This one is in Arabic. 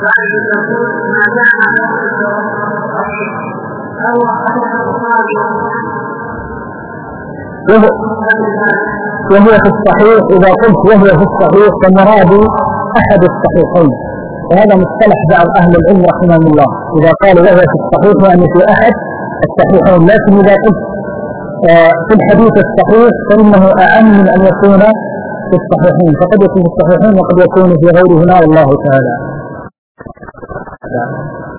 يعني تقول ما دام أو وهو في الصحيح. إذا قلت وهو في الصحيح فمراد أحد الصحيحين، وهذا مصطلح بعض أهل العلم رحمهم الله. إذا قالوا وهو في الصحيح يعني في أحد الصحيحين، لكن إذا قلت في الحديث الصحيح فإنه أعم من أن يكون في الصحيحين، فقد يكون في الصحيحين وقد يكون في غيرهما والله تعالى.